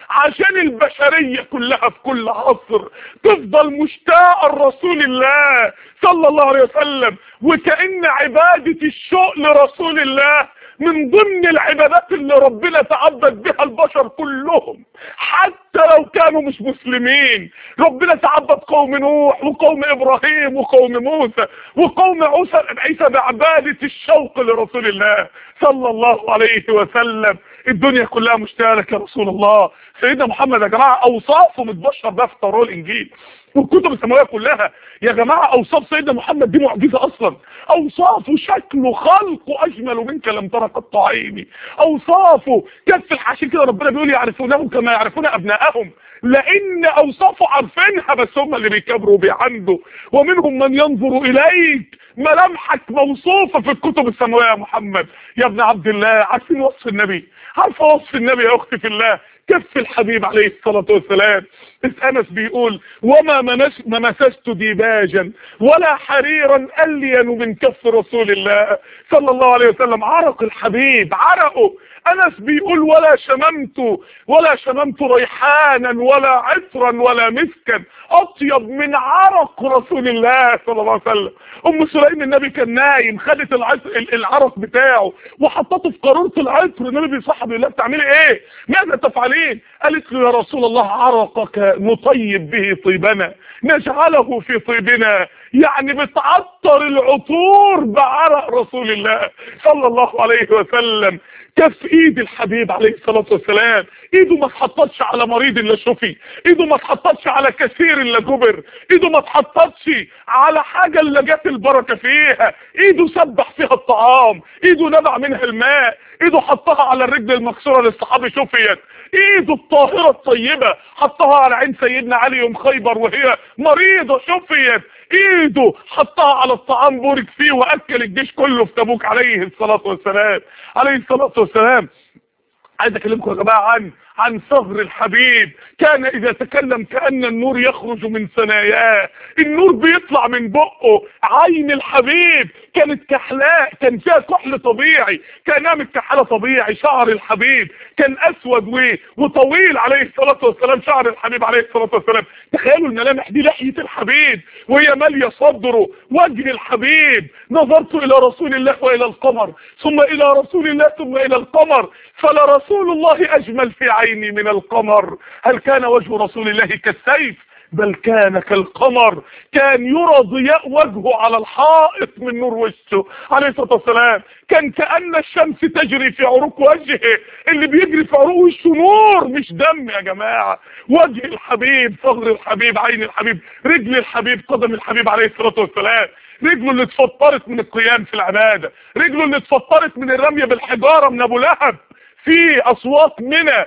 عشان البشرية كلها في كل عصر تفضل مشتاقة لرسول الله صلى الله عليه وسلم. وكأن عبادة الشوق لرسول الله من ضمن العبادات اللي ربنا تعبد بها البشر كلهم، حتى لو كانوا مش مسلمين. ربنا تعبد قوم نوح وقوم ابراهيم وقوم موسى وقوم عيسى بعبادة الشوق لرسول الله صلى الله عليه وسلم. الدنيا كلها مشتاقة لك يا رسول الله. سيدنا محمد يا جماعة اوصافه متبشر بها في التوراة والانجيل والكتب السماوية كلها. يا جماعة اوصاف سيدنا محمد دي معجزة اصلا. اوصافه شكله خلقه اجمل منك لم ترى قط عيني. اوصافه كف الحشيش كده ربنا بيقول يعرفونه كما يعرفون ابنائهم، لان اوصافه عارفينها بس هم اللي بيكبروا بيعندوا. ومنهم من ينظر اليك، ملامحك موصوفة في الكتب السماوية يا محمد يا ابن عبد الله. عارفين وصف النبي؟ عارفه وصف النبي يا اختي في الله؟ كف الحبيب عليه الصلاة والسلام. انس بيقول وما مسست ديباجا ولا حريرا الين من كف رسول الله صلى الله عليه وسلم. عرق الحبيب عرقه. انس بيقول ولا شممت ولا شممت ريحانا ولا عطرا ولا مسكا اطيب من عرق رسول الله صلى الله عليه وسلم. ام سليم النبي كان نايم، خدت العرق بتاعه وحطته في قارورة العطر. النبي بيصحى بيقول لها بتعملي ايه؟ ماذا تفعلين؟ قالت له يا رسول الله عرقك نطيب به طيبنا نجعله في طيبنا. يعني بتعطر العطور بعرق رسول الله صلى الله عليه وسلم. كف ايد الحبيب عليه الصلاة والسلام، ايده ما اتحطتش على مريض الا شفي، ايده ما اتحطتش على كثير الا جبر، ايده ما اتحطتش على حاجة الا جت البركة فيها، ايده سبح فيها الطعام، ايده نبع منها الماء، ايده حطها على الرجل المكسورة للصحابي شفيت، ايده الطاهرة الطيبة حطها على عين سيدنا علي يوم خيبر وهي مريضة شفيت، ايده حطها على الطعام بورك فيه واكل الجيش كله في تبوك عليه الصلاة والسلام عليه الصلاة والسلام. عايز اكلمكم يا جماعة عن عن صهر الحبيب. كان اذا تكلم كأن النور يخرج من ثناياه، النور بيطلع من بقه. عين الحبيب كانت كحلاء، كان فيها كحل طبيعي، كانها متكحله طبيعي. شعر الحبيب كان اسود وطويل عليه الصلاة والسلام. شعر الحبيب عليه الصلاة والسلام، تخيلوا الملامح دي، لحية الحبيب وهي مالية صدره. وجه الحبيب، نظرت الى رسول الله والى القمر ثم الى رسول الله ثم الى القمر فلرسول الله اجمل في عيني من القمر. هل كان وجه رسول الله كالسيف؟ بل كان كالقمر. كان يرى ضياء وجهه على الحائط من نور وشه عليه الصلاة والسلام. كان كأن الشمس تجري في عروق وجهه، اللي بيجري في عروق وشه نور مش دم يا جماعة. وجه الحبيب، صغر الحبيب، عين الحبيب، رجل الحبيب، قدم الحبيب عليه الصلاة والسلام. رجله اللي اتفطرت من القيام في العبادة، رجله اللي اتفطرت من الرمية بالحجارة من ابو لهب في اصوات منى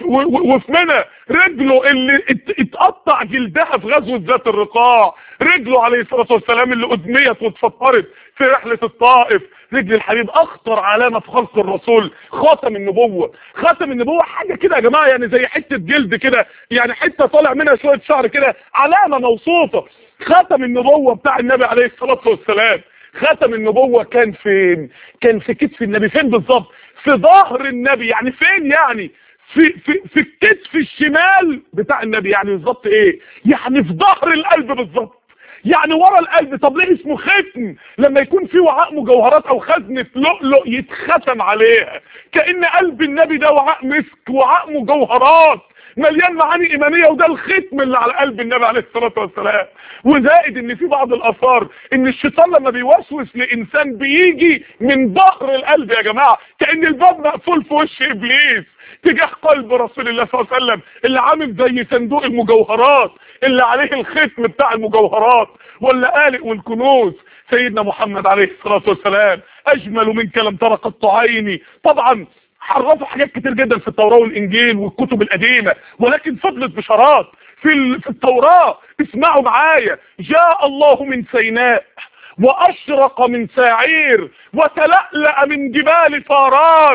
وفي منى، رجله اللي اتقطع جلدها في غزوة ذات الرقاع، رجله عليه الصلاة والسلام اللي ادميت واتفطرت في رحلة الطائف. رجل الحبيب اخطر علامة في خلق الرسول، خاتم النبوة. خاتم النبوة حاجة كده يا جماعة، يعني زي حتة جلد كده، يعني حتة طالع منها شوية شعر كده، علامة موصوفة. خاتم النبوة بتاع النبي عليه الصلاة والسلام. خاتم النبوة كان فين؟ كان في كتف النبي. فين بالظبط؟ في ظهر النبي. يعني فين؟ يعني في في في الكتف الشمال بتاع النبي. يعني بالظبط ايه؟ يعني في ظهر القلب بالظبط، يعني ورا القلب. طب ليه اسمه ختم؟ لما يكون في وعاء مجوهرات او خزنة لؤلؤ يتختم عليها، كأن قلب النبي ده وعاء مسك، وعاء مجوهرات مليان معاني ايمانيه، وده الختم اللي على قلب النبي عليه الصلاه والسلام. وزائد ان في بعض الاثار ان الشيطان لما بيوسوس لانسان بيجي من ظهر القلب يا جماعه، كأن الباب مقفول في وش ابليس تجاه قلب رسول الله صلى الله عليه وسلم، اللي عامل زي صندوق المجوهرات اللي عليه الختم بتاع المجوهرات واللآلئ والكنوز. سيدنا محمد عليه الصلاه والسلام اجمل منك لم تر قط عيني. طبعا حرفوا حاجات كتير جدا في التوراة والانجيل والكتب القديمة، ولكن فضلت بشارات في في التوراة. اسمعوا معايا: جاء الله من سيناء واشرق من ساعير وتلألأ من جبال فاران.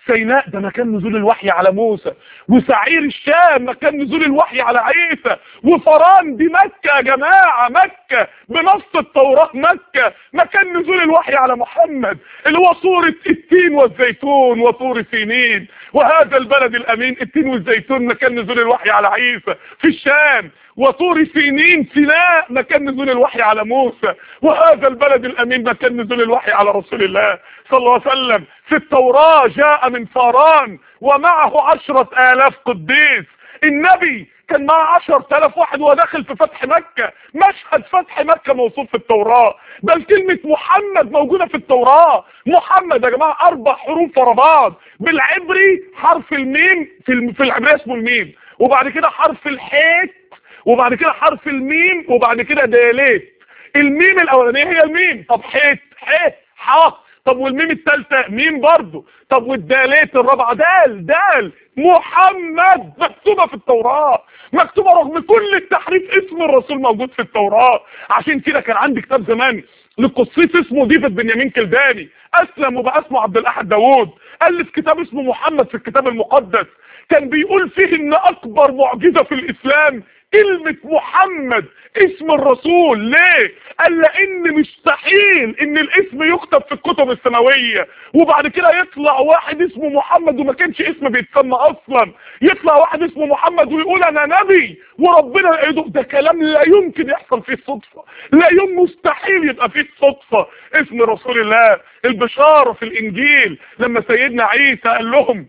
سيناء ده مكان نزول الوحي على موسى، وسعير الشام مكان نزول الوحي على عيسى، وفران دي مكة يا جماعة، مكة بنص التوراة، مكة مكان نزول الوحي على محمد اللي هو سورة التين والزيتون وطور سينين، وهذا البلد الأمين. التين والزيتون مكان نزول الوحي على عيسى في الشام، وطور سينين سيناء مكان نزول الوحي على موسى، وهذا البلد الأمين مكان نزول الوحي على رسول الله صلى الله عليه وسلم. في التوراة جاء من فاران ومعه عشرة آلاف قديس. النبي كان معه عشرة آلاف واحد وداخل في فتح مكة، مشهد فتح مكة موصوف في التوراة، بل كلمة محمد موجودة في التوراة. محمد يا جماعة أربع حروف ورا بعض، بالعبري حرف الميم في في العبري اسمه الميم، وبعد كده حرف الحيت، وبعد كده حرف الميم، وبعد كده دالات. الميم الاولانيه هي الميم، طب حيت ح ح، طب والميم الثالثه ميم برضه، طب والدالات الرابعه دال دال. محمد مكتوبه في التوراه، مكتوبه رغم كل التحريف، اسم الرسول موجود في التوراه. عشان كده كان عندي كتاب زمان لقصيص اسمه ديفيد بنيامين كلداني، اسلم وبقى اسمه عبد الاحد داوود، الف كتاب اسمه محمد في الكتاب المقدس، كان بيقول فيه ان اكبر معجزه في الاسلام كلمة محمد اسم الرسول. ليه؟ قال لان مستحيل ان الاسم يكتب في الكتب السماوية وبعد كده يطلع واحد اسمه محمد وما كانش اسم بيتسمى اصلا، يطلع واحد اسمه محمد ويقول انا نبي وربنا يعيده. ده كلام لا يمكن يحصل فيه الصدفة، لا يمكن، مستحيل يبقى فيه الصدفة. اسم رسول الله البشارة في الانجيل لما سيدنا عيسى قال لهم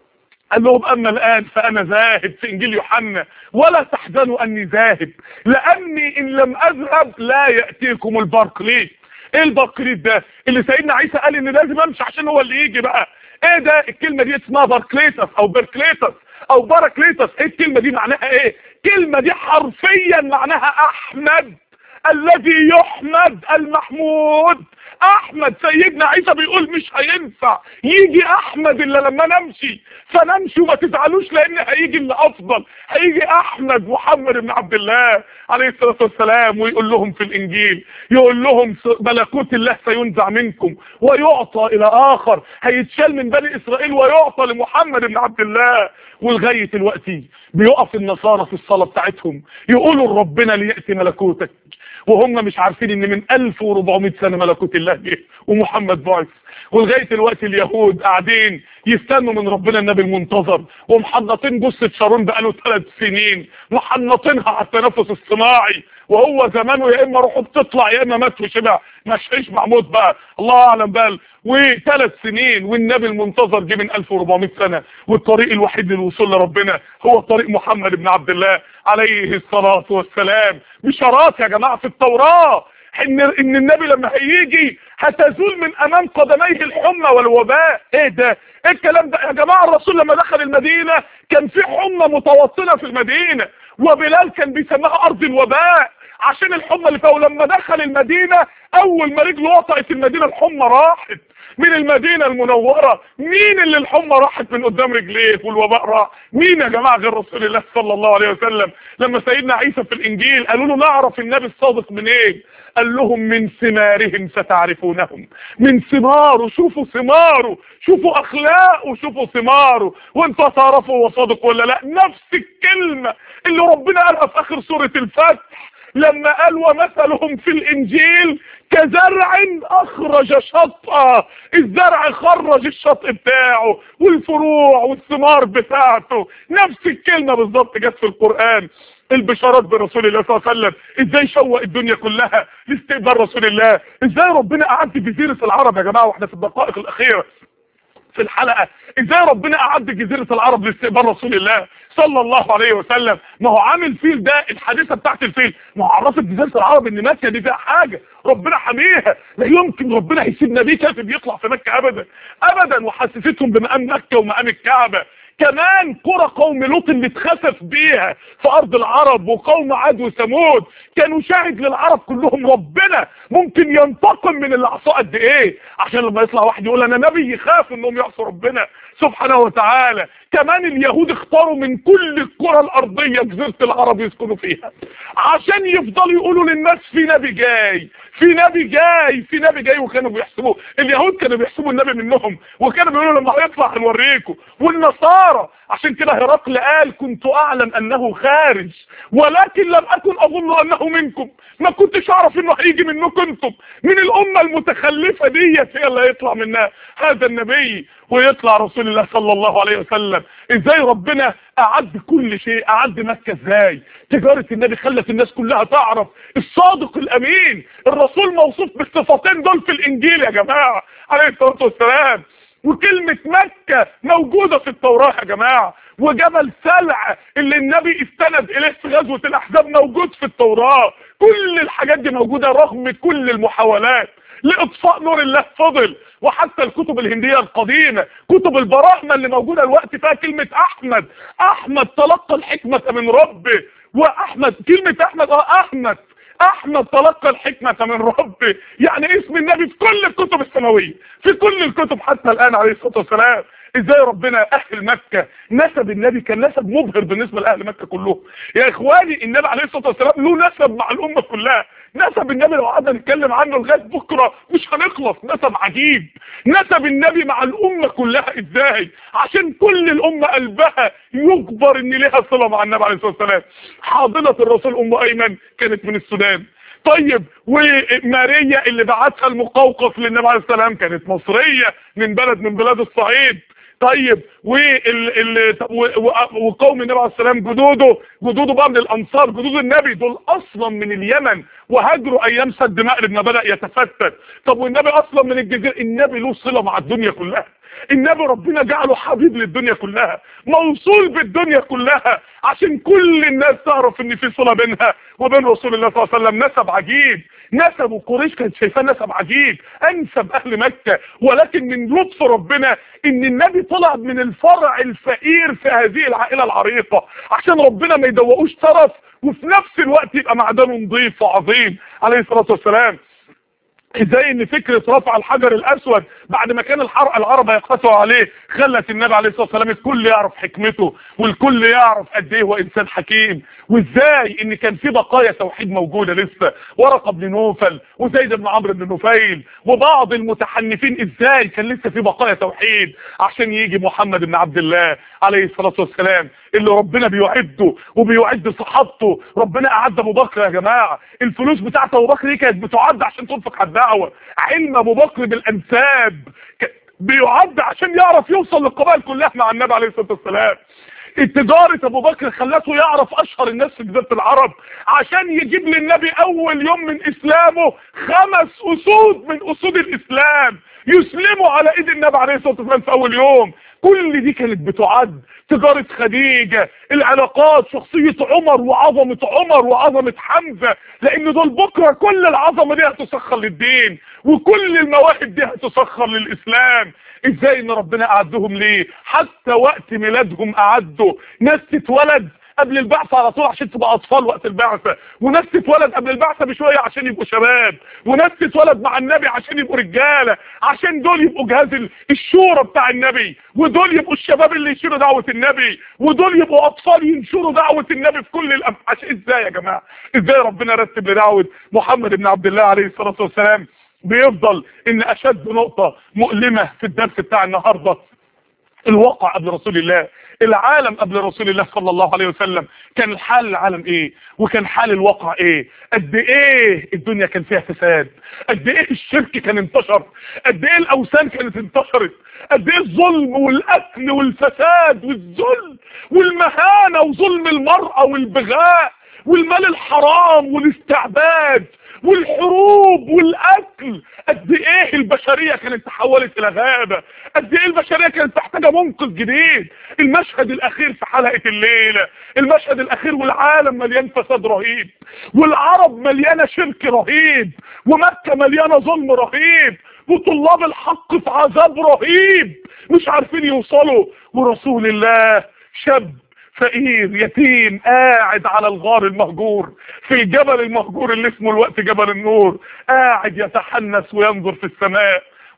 قال لهم اما الان فانا ذاهب في انجيل يوحنا، ولا تحزنوا اني ذاهب لاني ان لم اذهب لا ياتيكم البرقليط. ايه البرقليط ده اللي سيدنا عيسى قال ان لازم امشي عشان هو اللي يجي بقى؟ ايه ده؟ الكلمه دي اسمها برقليطس او برقليطس او باراكليطس. ايه الكلمه دي معناها ايه؟ الكلمه دي حرفيا معناها احمد الذي يحمد المحمود. احمد سيدنا عيسى بيقول مش هينفع يجي احمد الا لما نمشي، فنمشي وما تزعلوش لان هيجي اللي افضل، هيجي احمد محمد بن عبد الله عليه الصلاه والسلام. ويقول لهم في الانجيل، يقول لهم ملكوت الله سينزع منكم ويعطى الى اخر، هيتشال من بني اسرائيل ويعطى لمحمد بن عبد الله. ولغايه دلوقتي بيقف النصارى في الصلاه بتاعتهم يقولوا لربنا لياتي ملكوتك، وهم مش عارفين ان من ألف وأربعمائة سنة ملكوت الله جه ومحمد بعث. ولغايه دلوقتي اليهود قاعدين يستنوا من ربنا النبي المنتظر، ومحنطين جثه شارون بقاله ثلاث سنين، محنطينها على التنفس الصناعي، وهو زمانه يا اما روحه بتطلع يا اما مات وشبع، مش عيش معمود بقى، الله اعلم بقى. وثلاث سنين والنبي المنتظر جه من ألف وأربعمائة سنة، والطريق الوحيد للوصول لربنا هو طريق محمد بن عبد الله عليه الصلاه والسلام. بشارات يا جماعه في التوراه ان ان النبي لما هيجي هتزول من امام قدميه الحمى والوباء. ايه ده؟ ايه الكلام ده يا جماعه؟ الرسول لما دخل المدينه كان في حمى متوطنه في المدينه، وبلال كان بيسميها ارض الوباء عشان الحمى اللي فيها. ولما دخل المدينه اول ما رجله وطئت المدينه الحمى راحت من المدينه المنوره. مين اللي الحمى راحت من قدام رجليه والوباء راح؟ مين يا جماعه غير رسول الله صلى الله عليه وسلم؟ لما سيدنا عيسى في الانجيل قالوا له نعرف النبي الصادق منين؟ إيه؟ قال لهم من ثمارهم ستعرفونهم. من ثماره، شوفوا ثماره، شوفوا اخلاقه، شوفوا ثماره وانتوا تعرفوا هو صادق ولا لا. نفس الكلمه اللي ربنا قالها في اخر سوره الفتح لما قال ومثلهم في الانجيل كزرع اخرج شطأه. الزرع خرج الشطء بتاعه والفروع والثمار بتاعته. نفس الكلمه بالظبط جت في القران. البشارات برسول الله صلى الله عليه وسلم ازاي شوق الدنيا كلها لاستقبال رسول الله، ازاي ربنا قعد في جزيره العرب يا جماعه واحنا في الدقائق الاخيره في الحلقه، ازاي ربنا قعد جزيره العرب لاستقبال رسول الله صلى الله عليه وسلم. ما هو عامل فيل ده الحادثه بتاعت الفيل، ما هو عرفت جزيره العرب ان مكه دي فيها حاجه ربنا حميها، لا يمكن ربنا هيسيب نبي كافر يطلع في مكه ابدا ابدا. وحسستهم بمقام مكه ومقام الكعبه. كمان قرى قوم لوط اللي اتخسف بيها في ارض العرب وقوم عاد وثمود كانوا شاهد للعرب كلهم. ربنا ممكن ينتقم من اللي عصاه قد ايه عشان لما يطلع واحد يقول انا نبي يخاف انهم يعصوا ربنا سبحانه وتعالى. كمان اليهود اختاروا من كل الكرة الارضية جزيرة العرب يسكنوا فيها عشان يفضلوا يقولوا للناس في نبي جاي، في نبي جاي، في نبي جاي. وكانوا بيحسبوا اليهود كانوا بيحسبوا النبي منهم، وكانوا بيقولوا لما هيطلع هنوريكم. والنصارى عشان كده هرقل قال كنت اعلم انه خارج ولكن لم اكن اظن انه منكم، ما كنتش اعرف انه هيجي منكم انتم، من الامه المتخلفه ديت هي اللي هيطلع منها هذا النبي ويطلع رسول الله صلى الله عليه وسلم. ازاي ربنا اعد كل شيء، اعد مكه ازاي، تجاره النبي خلت الناس كلها تعرف الصادق الامين. الرسول موصوف بالصفتين دول في الانجيل يا جماعه عليه الصلاه والسلام، وكلمة مكة موجودة في التوراة يا جماعة، وجبل سلع اللي النبي استند اليه في غزوة الاحزاب موجود في التوراة. كل الحاجات دي موجودة رغم كل المحاولات لاطفاء نور الله فضل. وحتى الكتب الهندية القديمة، كتب البراهمة اللي موجودة الوقت فيها كلمة احمد، احمد تلقى الحكمة من ربه، واحمد كلمة احمد اه احمد احمد تلقى الحكمة من ربه، يعني اسم النبي في كل الكتب السماوية، في كل الكتب حتى الان عليه الصلاة والسلام. ازاي ربنا اهل مكة نسب النبي كان نسب مبهر بالنسبة لاهل مكة كلهم. يا اخواني النبي عليه الصلاة والسلام له نسب مع الامة كلها، نسب النبي لو قعدنا نتكلم عنه لغاية بكرة مش هنخلص. نسب عجيب، نسب النبي مع الامة كلها ازاي، عشان كل الامة قلبها يجبر ان لها صلة مع النبي عليه الصلاة والسلام. حاضنة الرسول ام ايمن كانت من السودان، طيب وماريا اللي بعتها المقوقف للنبي عليه الصلاة والسلام كانت مصرية من بلد من بلاد الصعيد، طيب وال ال وقوم النبي عليه السلام جدوده جدوده بقى من الانصار، جدود النبي دول اصلا من اليمن وهاجروا ايام سد مأرب ما بدأ يتفتت. طب والنبي اصلا من الجزيره، النبي له صله مع الدنيا كلها، النبي ربنا جعله حبيب للدنيا كلها، موصول بالدنيا كلها عشان كل الناس تعرف ان في صله بينها وبين رسول الله صلى الله عليه وسلم. نسب عجيب، نسب وقريش كانت شايفاه نسب عجيب، انسب اهل مكة. ولكن من لطف ربنا ان النبي طلع من الفرع الفقير في هذه العائلة العريقة عشان ربنا ما يدوقوش طرف وفي نفس الوقت يبقى معدنه نظيف وعظيم عليه الصلاة والسلام. ازاي ان فكرة رفع الحجر الاسود بعد ما كان العرب يقسوا عليه خلت النبي عليه الصلاة والسلام الكل يعرف حكمته والكل يعرف قد ايه هو انسان حكيم. وازاي ان كان في بقايا توحيد موجودة لسه، ورقة بن نوفل وزيد بن عمرو بن نفيل وبعض المتحنفين، ازاي كان لسه في بقايا توحيد عشان يجي محمد بن عبد الله عليه الصلاة والسلام اللي ربنا بيعده وبيعد صحابته. ربنا اعد ابو بكر يا جماعة، الفلوس بتاعت ابو بكر دي كانت بتعد عشان تنفق على الدعوة، علم ابو بكر بالانساب بيعد عشان يعرف يوصل للقبائل كلها مع النبي عليه الصلاة والسلام. التجارة ابو بكر خلته يعرف اشهر الناس في جزيرة العرب عشان يجيب للنبي اول يوم من اسلامه خمس اسود من اسود الاسلام يسلموا على ايد النبي عليه الصلاة والسلام في اول يوم. كل دي كانت بتعد. تجارة خديجة، العلاقات، شخصية عمر وعظمة عمر وعظمة حمزة، لان دول بكرة كل العظمة دي هتسخر للدين وكل المواهب دي هتسخر للاسلام. ازاي ان ربنا اعدهم ليه؟ حتى وقت ميلادهم اعدوا ناس تتولد قبل البعثة على طول عشان تبقى اطفال وقت البعثة، وناس تتولد قبل البعثة بشوية عشان يبقوا شباب، وناس تتولد مع النبي عشان يبقوا رجالة، عشان دول يبقوا جهاز الشورى بتاع النبي، ودول يبقوا الشباب اللي يشيروا دعوة النبي، ودول يبقوا اطفال ينشروا دعوة النبي في كل الأم... عشان ازاي يا جماعة؟ ازاي ربنا رتب لدعوة محمد بن عبد الله عليه الصلاة والسلام؟ بيفضل ان اشد نقطة مؤلمة في الدرس بتاع النهاردة الواقع قبل رسول الله، العالم قبل رسول الله صلى الله عليه وسلم. كان حال العالم ايه وكان حال الواقع ايه؟ قد ايه الدنيا كان فيها فساد، قد ايه الشرك كان انتشر، قد ايه الاوثان كانت انتشرت، قد ايه الظلم والقتل والفساد والذل والمهانة وظلم المرأة والبغاء والمال الحرام والاستعباد والحروب والقتل. قد ايه البشرية كانت تحولت الى غابة، قد ايه البشرية كانت محتاجة منقذ جديد. المشهد الاخير في حلقة الليلة، المشهد الاخير والعالم مليان فساد رهيب، والعرب مليانة شرك رهيب، ومكة مليانة ظلم رهيب، وطلاب الحق في عذاب رهيب مش عارفين يوصلوا، ورسول الله شاب فقير يتيم قاعد على الغار المهجور في الجبل المهجور اللي اسمه الوقت جبل النور، قاعد يتحنس وينظر في السماء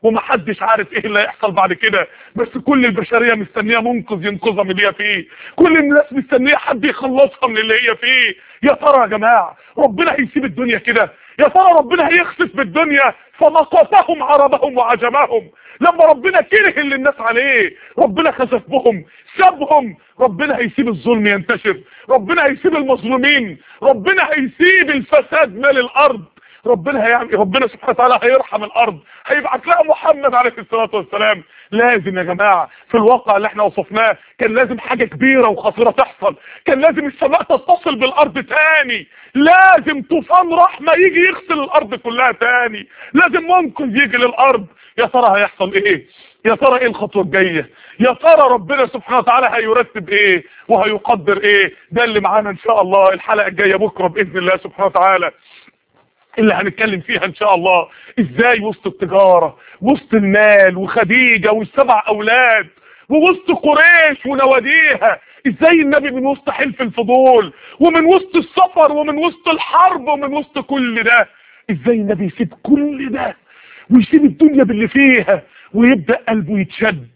ومحدش عارف ايه اللي هيحصل بعد كده، بس كل البشريه مستنيه منقذ ينقذها من اللي هي فيه، كل الناس مستنيه حد يخلصها من اللي هي فيه. يا ترى يا جماعه ربنا هيسيب الدنيا كده؟ يا ترى ربنا هيخسف بالدنيا؟ فمقتهم عربهم وعجمهم. لما ربنا كره اللي الناس عليه، ربنا خسف بهم سابهم. ربنا هيسيب الظلم ينتشر، ربنا هيسيب المظلومين، ربنا هيسيب الفساد مال الارض، ربنا هيعمل، ربنا سبحانه وتعالى هيرحم الارض، هيبعت لها محمد عليه الصلاه والسلام. لازم يا جماعه في الواقع اللي احنا وصفناه كان لازم حاجه كبيره وخطيره تحصل، كان لازم السماء تتصل بالارض تاني، لازم طوفان رحمه يجي يغسل الارض كلها تاني، لازم منقذ يجي للارض. يا ترى هيحصل ايه؟ يا ترى ايه الخطوه الجايه؟ يا ترى ربنا سبحانه وتعالى هيرتب ايه وهيقدر ايه؟ ده اللي معانا ان شاء الله الحلقه الجايه بكره باذن الله سبحانه وتعالى، اللي هنتكلم فيها ان شاء الله ازاي وسط التجاره وسط المال وخديجه والسبع اولاد ووسط قريش ونواديها، ازاي النبي من وسط حلف الفضول ومن وسط السفر ومن وسط الحرب ومن وسط كل ده، ازاي النبي يسيب كل ده ويسيب الدنيا باللي فيها ويبدأ قلبه يتشد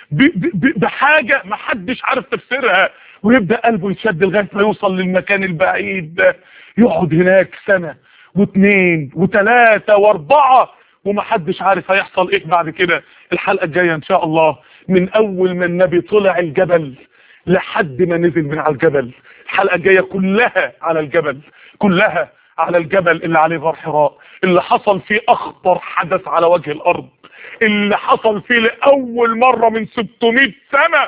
بحاجة محدش عارف تفسيرها، ويبدأ قلبه يتشد لغاية ما يوصل للمكان البعيد ده، يقعد هناك سنة واثنين وثلاثة واربعة ومحدش عارف هيحصل ايه بعد كده. الحلقة الجاية ان شاء الله من اول ما النبي طلع الجبل لحد ما نزل من على الجبل، الحلقة الجاية كلها على الجبل، كلها على الجبل اللي عليه غار حراء، اللي حصل فيه اخطر حدث على وجه الارض، اللي حصل فيه لاول مرة من ستمائة سنة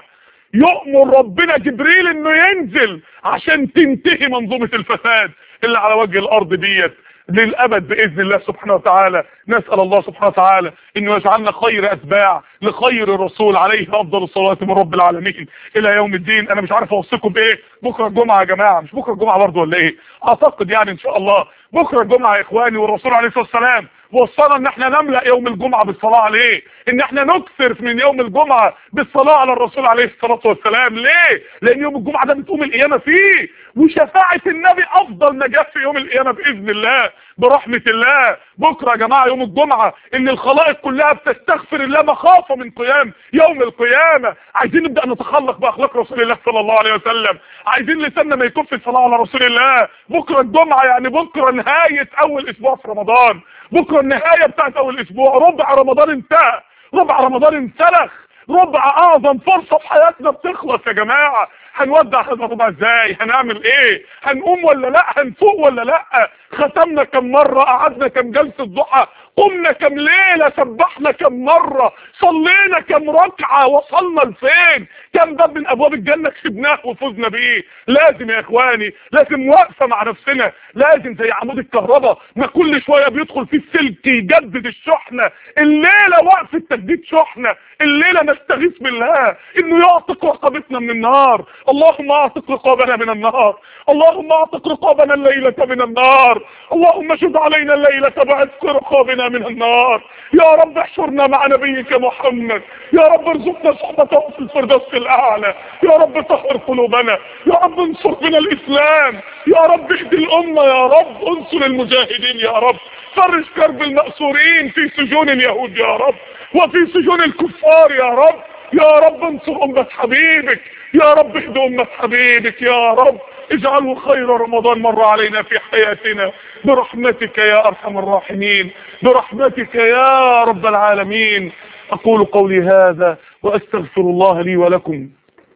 يؤمر ربنا جبريل انه ينزل عشان تنتهي منظومة الفساد اللي على وجه الارض ديت للابد باذن الله سبحانه وتعالى. نسال الله سبحانه وتعالى انه يجعلنا خير اتباع لخير الرسول عليه افضل الصلاه من رب العالمين الى يوم الدين. انا مش عارف اوصيكم بايه بكره الجمعه يا جماعه، مش بكره الجمعه برضه ولا ايه؟ اعتقد يعني ان شاء الله بكره الجمعه يا اخواني، والرسول عليه الصلاه والسلام وصلنا ان احنا نملأ يوم الجمعه بالصلاه عليه، ان احنا نكثر من يوم الجمعه بالصلاه على الرسول عليه الصلاه والسلام. ليه؟ لان يوم الجمعه ده بتقوم القيامه فيه، وشفاعه النبي افضل نجاة في يوم القيامه باذن الله برحمه الله. بكره يا جماعه يوم الجمعه ان الخلائق كلها بتستغفر الله مخافه من قيام يوم القيامه. عايزين نبدا نتخلق باخلاق رسول الله صلى الله عليه وسلم، عايزين لساننا ما يكف الصلاه على رسول الله. بكره الجمعه يعني بكره نهايه اول اسبوع في رمضان، بكره النهايه بتاعت اول اسبوع، ربع رمضان انتهى، ربع رمضان انسلخ، ربع اعظم فرصه في حياتنا بتخلص يا جماعه. هنودع هذا الربع ازاي؟ هنعمل ايه؟ هنقوم ولا لا؟ هنفوق ولا لا؟ ختمنا كم مره؟ قعدنا كم جلسه ضحى؟ قمنا كم ليله؟ سبحنا كم مره؟ صلينا كم ركعه؟ وصلنا لفين؟ كم باب من ابواب الجنه كسبناه وفزنا بيه؟ لازم يا اخواني لازم واقفه مع نفسنا، لازم زي عمود الكهرباء ما كل شويه بيدخل فيه السلك يجدد الشحنه، الليله وقفه تجديد شحنه، الليله نستغيث بالله انه يعتق رقبتنا من النار. اللهم اعتق رقابنا من النار، اللهم اعتق رقابنا الليله من النار، اللهم شد علينا الليله بعتق رقابنا من النار. يا رب احشرنا مع نبيك محمد، يا رب ارزقنا صحبته في الفردوس الاعلى، يا رب طهر قلوبنا، يا رب انصر بنا الاسلام، يا رب اهدي الامه، يا رب انصر المجاهدين، يا رب فرج كرب المأسورين في سجون اليهود يا رب وفي سجون الكفار يا رب، يا رب انصر امة حبيبك، يا رب اهد امة حبيبك، يا رب اجعله خير رمضان مر علينا في حياتنا برحمتك يا ارحم الراحمين، برحمتك يا رب العالمين. اقول قولي هذا واستغفر الله لي ولكم.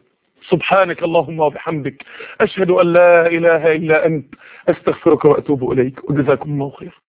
سبحانك اللهم وبحمدك اشهد ان لا اله الا انت استغفرك واتوب اليك، وجزاكم الله خير.